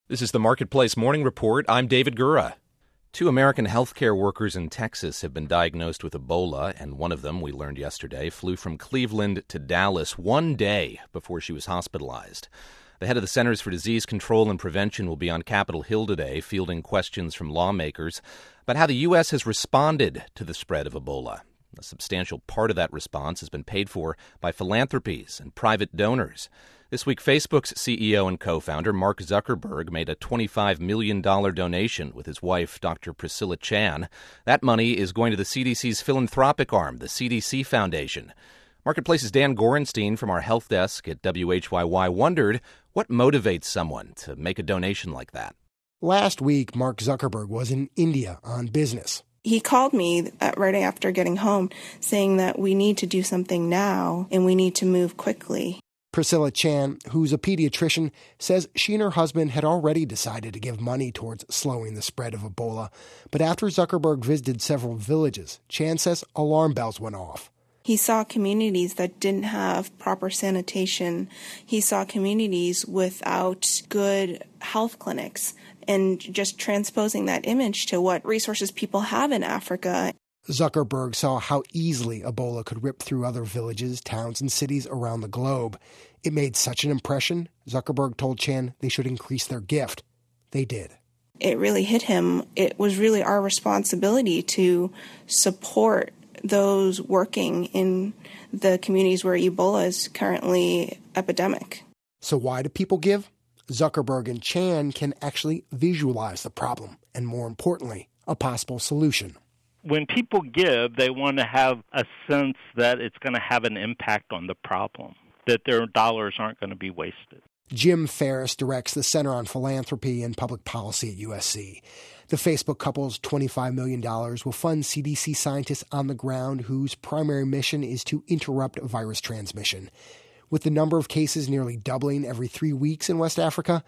This is the Marketplace Morning Report. I'm David Gura. 2 American healthcare workers in Texas have been diagnosed with Ebola, and one of them, we learned yesterday, flew from Cleveland to Dallas one day before she was hospitalized. The head of the Centers for Disease Control and Prevention will be on Capitol Hill today, fielding questions from lawmakers about how the U.S. has responded to the spread of Ebola. A substantial part of that response has been paid for by philanthropies and private donors. This week, Facebook's CEO and co-founder Mark Zuckerberg made a $25 million donation with his wife, Dr. Priscilla Chan. That money is going to the CDC's philanthropic arm, the CDC Foundation. Marketplace's Dan Gorenstein from our health desk at WHYY wondered what motivates someone to make a donation like that. Last week, Mark Zuckerberg was in India on business. He called me right after getting home saying that we need to do something now and we need to move quickly. Priscilla Chan, who's a pediatrician, says she and her husband had already decided to give money towards slowing the spread of Ebola. But after Zuckerberg visited several villages, Chan says alarm bells went off. He saw communities that didn't have proper sanitation. He saw communities without good health clinics, and just transposing that image to what resources people have in Africa. Zuckerberg saw how easily Ebola could rip through other villages, towns, and cities around the globe. It made such an impression, Zuckerberg told Chan they should increase their gift. They did. It really hit him. It was really our responsibility to support those working in the communities where Ebola is currently epidemic. So why do people give? Zuckerberg and Chan can actually visualize the problem and, more importantly, a possible solution. When people give, they want to have a sense that it's going to have an impact on the problem, that their dollars aren't going to be wasted. Jim Ferris directs the Center on Philanthropy and Public Policy at USC. The Facebook couple's $25 million will fund CDC scientists on the ground whose primary mission is to interrupt virus transmission. With the number of cases nearly doubling every 3 weeks in West Africa,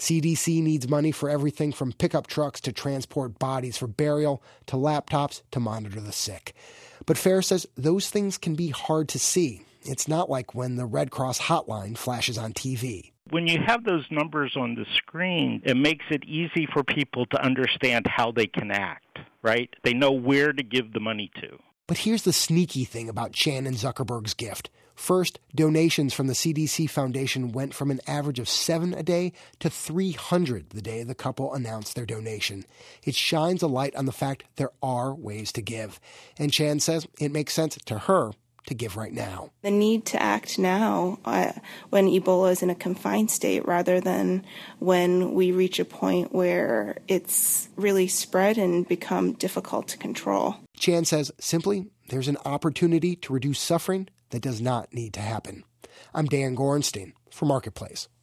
CDC needs money for everything from pickup trucks to transport bodies for burial to laptops to monitor the sick. But Ferris says those things can be hard to see. It's not like when the Red Cross hotline flashes on TV. When you have those numbers on the screen, it makes it easy for people to understand how they can act, right? They know where to give the money to. But here's the sneaky thing about Chan and Zuckerberg's gift. First, donations from the CDC Foundation went from an average of 7 a day to 300 the day the couple announced their donation. It shines a light on the fact there are ways to give. And Chan says it makes sense to her to give right now. The need to act now when Ebola is in a confined state rather than when we reach a point where it's really spread and become difficult to control. Chan says simply there's an opportunity to reduce suffering that does not need to happen. I'm Dan Gorenstein for Marketplace.